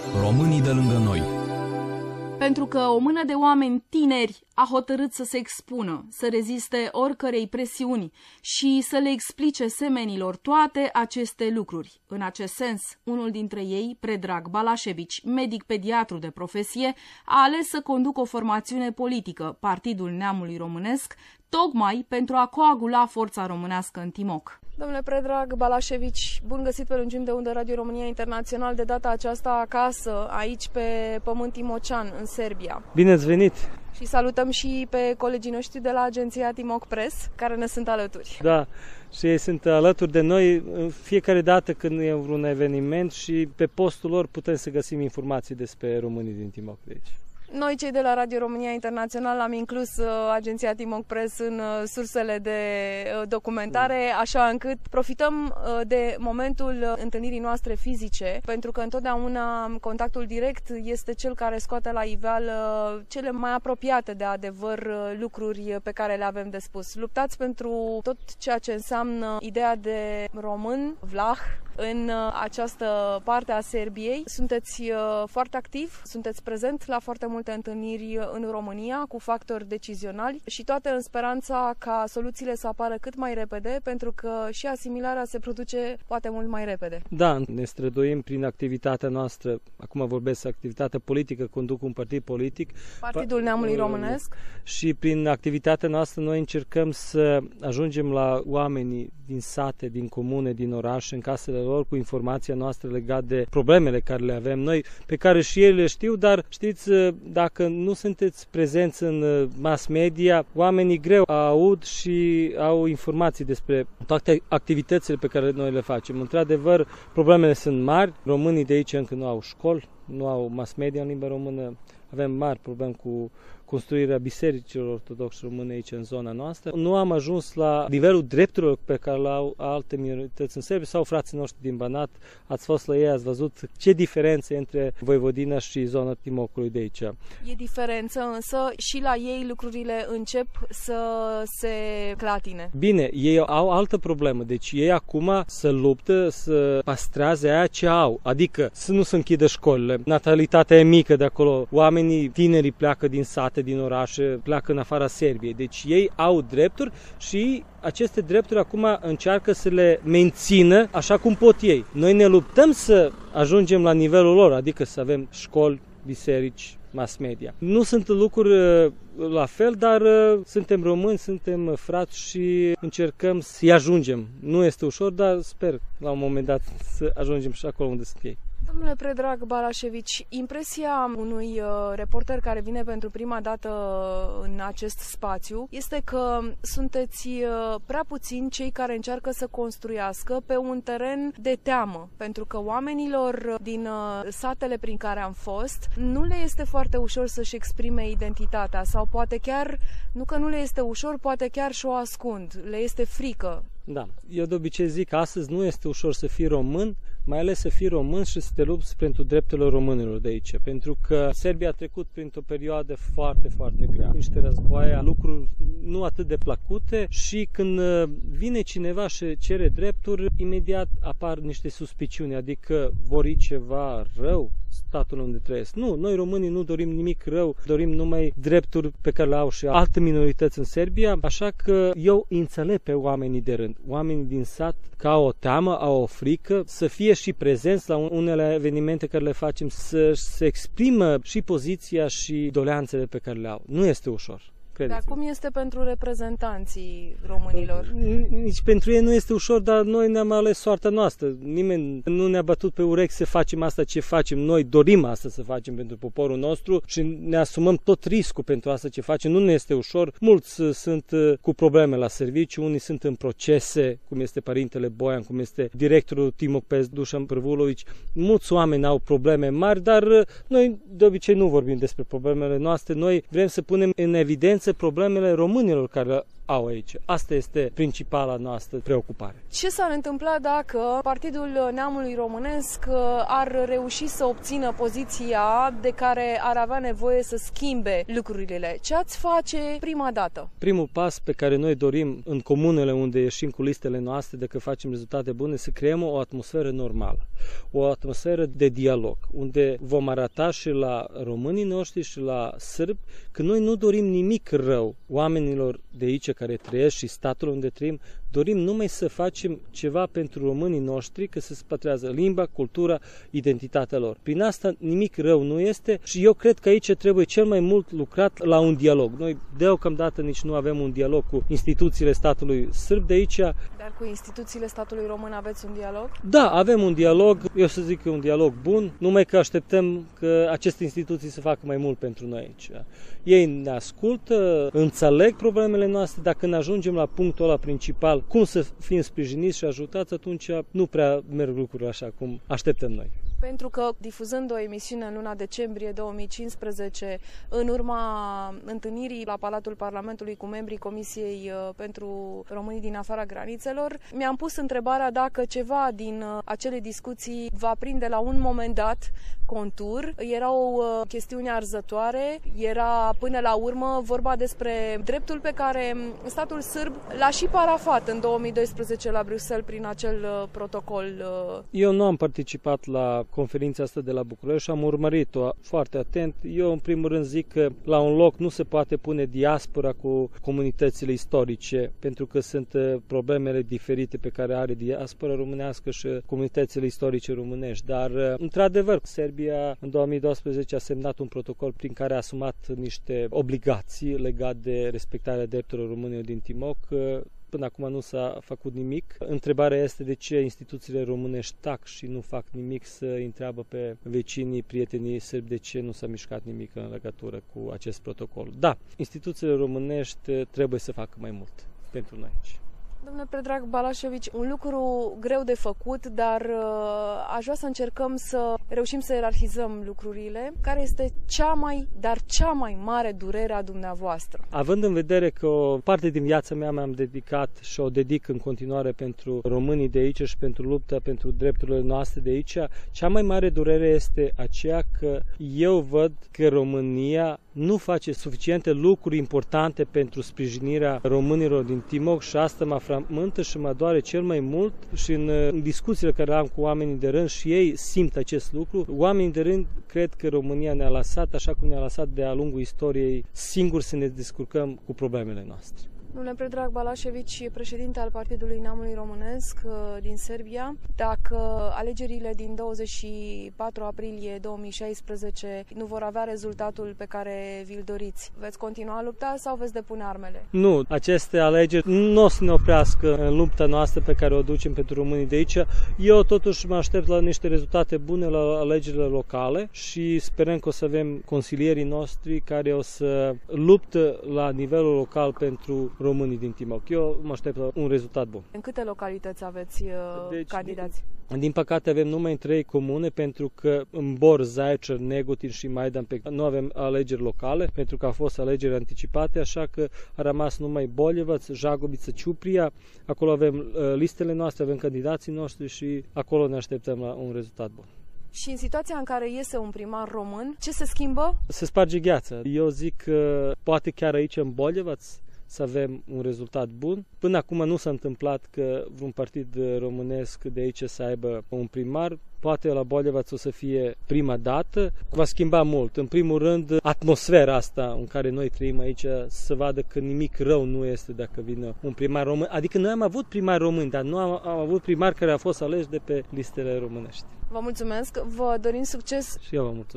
Românii de lângă noi. Pentru că o mână de oameni tineri a hotărât să se expună, să reziste oricărei presiuni și să le explice semenilor toate aceste lucruri. În acest sens, unul dintre ei, Predrag Balașevici, medic pediatru de profesie, a ales să conducă o formațiune politică, Partidul Neamului Românesc, tocmai pentru a coagula forța românească în Timok. Domnule Predrag Balașevici, bun găsit pe lungimi de undă Radio România Internațional, de data aceasta acasă, aici pe pământ timocean, în Serbia. Bine ați venit! Și salutăm și pe colegii noștri de la agenția Timok Press, care ne sunt alături. Da, și ei sunt alături de noi fiecare dată când e un eveniment și pe postul lor putem să găsim informații despre românii din Timok de aici. Noi, cei de la Radio România Internațional, am inclus agenția Timok Press în sursele de documentare, așa încât profităm de momentul întâlnirii noastre fizice, pentru că întotdeauna contactul direct este cel care scoate la iveală cele mai apropiate de adevăr lucruri pe care le avem de spus. Luptați pentru tot ceea ce înseamnă ideea de român, vlah, în această parte a Serbiei. Sunteți foarte activ, sunteți prezent la foarte multe întâlniri în România cu factori decizionali și toate în speranța ca soluțiile să apară cât mai repede, pentru că și asimilarea se produce poate mult mai repede. Da, ne străduim prin activitatea noastră, acum vorbesc activitatea politică, conduc un partid politic. Partidul Neamului Românesc. Și prin activitatea noastră noi încercăm să ajungem la oamenii din sate, din comune, din orașe, în casele lor, cu informația noastră legată de problemele care le avem noi, pe care și ei le știu, dar știți, dacă nu sunteți prezenți în mass media, oamenii greu aud și au informații despre toate activitățile pe care noi le facem. Într-adevăr, problemele sunt mari, românii de aici încă nu au școli, nu au mass media în limba română, avem mari probleme cu construirea bisericilor ortodoxe române aici în zona noastră. Nu am ajuns la nivelul drepturilor pe care le au alte minorități în Serbia sau frații noștri din Banat. Ați fost la ei, ați văzut ce diferențe între Voivodina și zona Timokului de aici. E diferență, însă și la ei lucrurile încep să se clatine. Bine, ei au altă problemă. Deci ei acum să luptă, să păstreze aia ce au. Adică să nu se închidă școlile. Natalitatea e mică de acolo. Oamenii, tinerii pleacă din sate, din orașe, pleacă în afara Serbiei. Deci ei au drepturi și aceste drepturi acum încearcă să le mențină așa cum pot ei. Noi ne luptăm să ajungem la nivelul lor, adică să avem școli, biserici, mass media. Nu sunt lucruri la fel, dar suntem români, suntem frați și încercăm să-i ajungem. Nu este ușor, dar sper la un moment dat să ajungem și acolo unde sunt ei. Domnule Predrag Balașevici, impresia unui reporter care vine pentru prima dată în acest spațiu este că sunteți prea puțini cei care încearcă să construiască pe un teren de teamă, pentru că oamenilor din satele prin care am fost nu le este foarte ușor să-și exprime identitatea sau poate chiar, nu că nu le este ușor, poate chiar și o ascund, le este frică. Da, eu de obicei zic că astăzi nu este ușor să fii român, mai ales să fii român și să te lupți pentru drepturile românilor de aici, pentru că Serbia a trecut printr-o perioadă foarte, foarte grea. Niște războaie, lucruri nu atât de plăcute și când vine cineva și cere drepturi, imediat apar niște suspiciuni, adică vor ceva rău statul unde trăiesc. Nu, noi românii nu dorim nimic rău, dorim numai drepturi pe care le au și alte minorități în Serbia, așa că eu înțeleg pe oamenii de rând, oamenii din sat, că au o teamă, au o frică, să fie și prezenți la unele evenimente care le facem, să se exprimă și poziția și doleanțele pe care le au. Nu este ușor. Dar cum este pentru reprezentanții românilor? Nici pentru ei nu este ușor, dar noi ne-am ales soarta noastră. Nimeni nu ne-a bătut pe urechi să facem asta ce facem. Noi dorim asta să facem pentru poporul nostru și ne asumăm tot riscul pentru asta ce facem. Nu ne este ușor. Mulți sunt cu probleme la serviciu, unii sunt în procese, cum este părintele Boian, cum este directorul Timok Press, Dusan Prvulović. Mulți oameni au probleme mari, dar noi de obicei nu vorbim despre problemele noastre. Noi vrem să punem în evidență problemele românilor care au aici. Asta este principala noastră preocupare. Ce s-ar întâmpla dacă Partidul Neamului Românesc ar reuși să obțină poziția de care ar avea nevoie să schimbe lucrurile? Ce ați face prima dată? Primul pas pe care noi dorim în comunele unde ieșim cu listele noastre, dacă facem rezultate bune, să creăm o atmosferă normală, o atmosferă de dialog, unde vom arăta și la românii noștri și la sârbi că noi nu dorim nimic rău oamenilor de aici care trăiesc și statul unde trăim, dorim numai să facem ceva pentru românii noștri, că să se păstrează limba, cultura, identitatea lor. Prin asta nimic rău nu este și eu cred că aici trebuie cel mai mult lucrat la un dialog. Noi deocamdată nici nu avem un dialog cu instituțiile statului sârb de aici. Dar cu instituțiile statului român aveți un dialog? Da, avem un dialog, eu să zic că e un dialog bun, numai că așteptăm că aceste instituții să facă mai mult pentru noi aici. Ei ne ascultă, înțeleg problemele noastre, dacă ne ajungem la punctul ăla principal, cum să fim sprijiniți și ajutați, atunci nu prea merg lucrurile așa cum așteptăm noi. Pentru că, difuzând o emisiune în luna decembrie 2015, în urma întâlnirii la Palatul Parlamentului cu membrii Comisiei pentru Românii din afara granițelor, mi-am pus întrebarea dacă ceva din acele discuții va prinde la un moment dat contur. Erau chestiuni arzătoare, era până la urmă vorba despre dreptul pe care statul sârb l-a și parafat în 2012 la Bruxelles prin acel protocol. Eu nu am participat la conferința asta de la București și am urmărit-o foarte atent. Eu în primul rând zic că la un loc nu se poate pune diaspora cu comunitățile istorice, pentru că sunt problemele diferite pe care are diaspora românească și comunitățile istorice românești. Dar, într-adevăr, Serbia în 2012 a semnat un protocol prin care a asumat niște obligații legate de respectarea drepturilor românilor din Timok. Până acum nu s-a făcut nimic. Întrebarea este de ce instituțiile românești tac și nu fac nimic, să întreabă pe vecinii, prietenii sârbi de ce nu s-a mișcat nimic în legătură cu acest protocol. Da, instituțiile românești trebuie să facă mai mult pentru noi aici. Domnule Predrag Balașevici, un lucru greu de făcut, dar aș vrea să încercăm să reușim să ierarhizăm lucrurile. Care este cea mai mare durere a dumneavoastră? Având în vedere că o parte din viața mea mi-am dedicat și o dedic în continuare pentru românii de aici și pentru lupta pentru drepturile noastre de aici, cea mai mare durere este aceea că eu văd că România nu face suficiente lucruri importante pentru sprijinirea românilor din Timok și asta mă frământă și mă doare cel mai mult și în discuțiile care am cu oamenii de rând și ei simt acest lucru. Oamenii de rând cred că România ne-a lăsat, așa cum ne-a lăsat de-a lungul istoriei, singuri să ne descurcăm cu problemele noastre. Domnule Predrag Balașevici, președinte al Partidului Neamului Românesc din Serbia, dacă alegerile din 24 aprilie 2016 nu vor avea rezultatul pe care vi-l doriți, veți continua a lupta sau veți depune armele? Nu, aceste alegeri nu o să ne oprească în lupta noastră pe care o ducem pentru românii de aici. Eu totuși mă aștept la niște rezultate bune la alegerile locale și sperăm că o să avem consilierii noștri care o să luptă la nivelul local pentru românii din Timok. Eu mă aștept la un rezultat bun. În câte localități aveți candidați? Din păcate avem numai în 3 comune, pentru că în Bor, Zaječar, Negotin și Majdan nu avem alegeri locale, pentru că au fost alegeri anticipate, așa că a rămas numai Boljevac, Žagubica, Ćuprija. Acolo avem listele noastre, avem candidații noștri și acolo ne așteptăm la un rezultat bun. Și în situația în care iese un primar român, ce se schimbă? Se sparge gheața. Eu zic că poate chiar aici în Boljevac să avem un rezultat bun. Până acum nu s-a întâmplat că vreun partid românesc de aici să aibă un primar. Poate la Boljevac o să fie prima dată. Va schimba mult. În primul rând, atmosfera asta în care noi trăim aici, să vadă că nimic rău nu este dacă vine un primar român. Adică noi am avut primari români, dar nu am avut primari care au fost aleși de pe listele românești. Vă mulțumesc, vă dorim succes. Și eu vă mulțumesc.